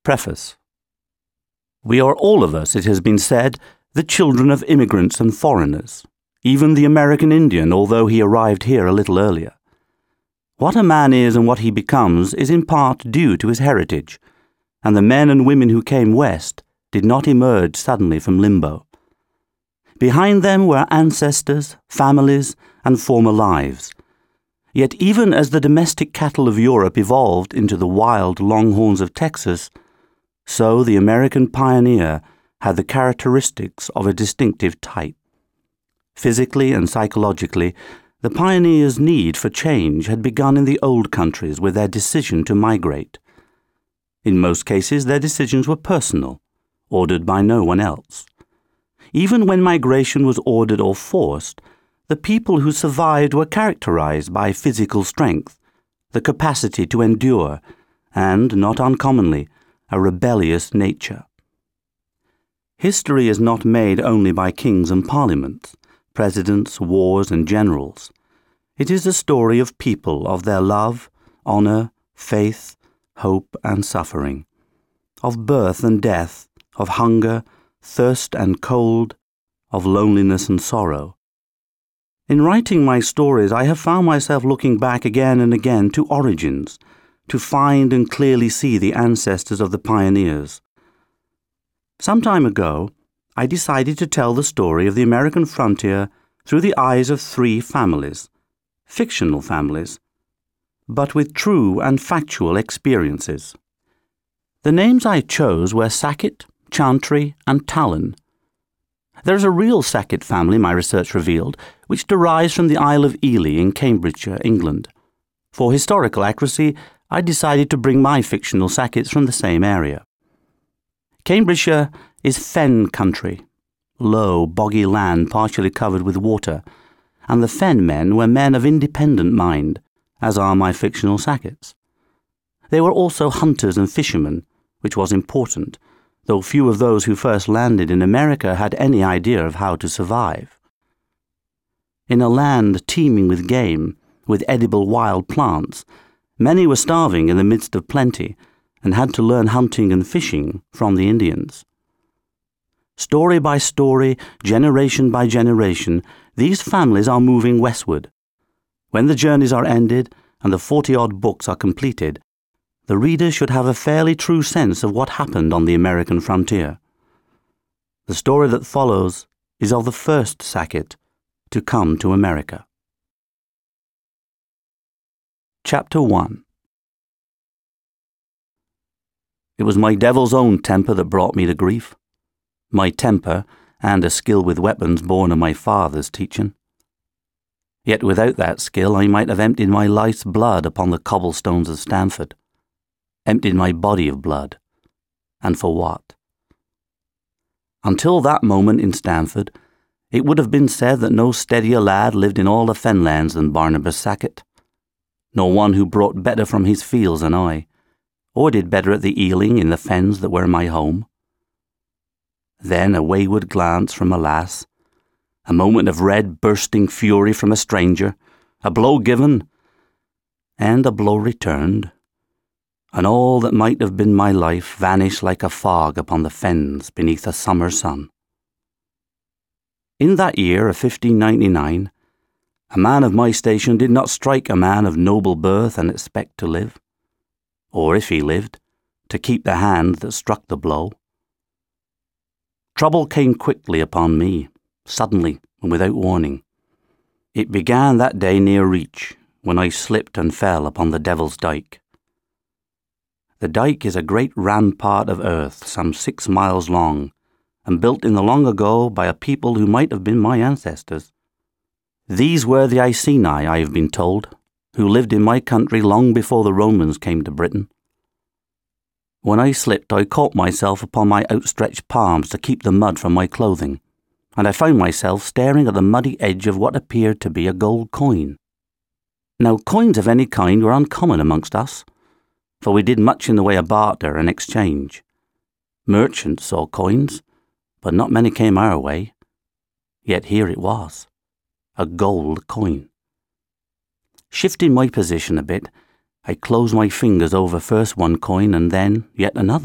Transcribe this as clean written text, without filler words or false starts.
Preface. We are all of us, it has been said, the children of immigrants and foreigners, even the American Indian, although he arrived here a little earlier. What a man is and what he becomes is in part due to his heritage, and the men and women who came west did not emerge suddenly from limbo. Behind them were ancestors, families, and former lives. Yet even as the domestic cattle of Europe evolved into the wild longhorns of Texas, so the American pioneer had the characteristics of a distinctive type. Physically and psychologically, the pioneers' need for change had begun in the old countries with their decision to migrate. In most cases, their decisions were personal, ordered by no one else. Even when migration was ordered or forced, the people who survived were characterized by physical strength, the capacity to endure, and, not uncommonly, a rebellious nature. History is not made only by kings and parliaments, presidents, wars, and generals. It is the story of people, of their love, honor, faith, hope, and suffering, of birth and death, of hunger, thirst and cold, of loneliness and sorrow. In writing my stories, I have found myself looking back again and again to origins, to find and clearly see the ancestors of the pioneers. Some time ago, I decided to tell the story of the American frontier through the eyes of 3 families, fictional families, but with true and factual experiences. The names I chose were Sackett, Chantry, and Talon. There is a real Sackett family, my research revealed, which derives from the Isle of Ely in Cambridgeshire, England. For historical accuracy, I decided to bring my fictional Sacketts from the same area. Cambridgeshire is fen country, low, boggy land partially covered with water, and the fen men were men of independent mind, as are my fictional Sacketts. They were also hunters and fishermen, which was important, though few of those who first landed in America had any idea of how to survive. In a land teeming with game, with edible wild plants, many were starving in the midst of plenty and had to learn hunting and fishing from the Indians. Story by story, generation by generation, these families are moving westward. When the journeys are ended and the 40-odd books are completed, the reader should have a fairly true sense of what happened on the American frontier. The story that follows is of the first Sackett to come to America. Chapter 1. It was my devil's own temper that brought me to grief. My temper and a skill with weapons born of my father's teaching. Yet without that skill I might have emptied my life's blood upon the cobblestones of Stamford. Emptied my body of blood. And for what? Until that moment in Stamford, it would have been said that no steadier lad lived in all the fenlands than Barnabas Sackett, nor one who brought better from his fields than I, or did better at the eeling in the fens that were my home. Then a wayward glance from a lass, a moment of red bursting fury from a stranger, a blow given, and a blow returned, and all that might have been my life vanished like a fog upon the fens beneath a summer sun. In that year of 1599, a man of my station did not strike a man of noble birth and expect to live, or if he lived, to keep the hand that struck the blow. Trouble came quickly upon me, suddenly and without warning. It began that day near Reach, when I slipped and fell upon the Devil's Dyke. The dyke is a great rampart of earth some 6 miles long, and built in the long ago by a people who might have been my ancestors. These were the Iceni, I have been told, who lived in my country long before the Romans came to Britain. When I slipped, I caught myself upon my outstretched palms to keep the mud from my clothing, and I found myself staring at the muddy edge of what appeared to be a gold coin. Now, coins of any kind were uncommon amongst us, for we did much in the way of barter and exchange. Merchants saw coins, but not many came our way. Yet here it was, a gold coin. Shifting my position a bit, I closed my fingers over first one coin and then yet another.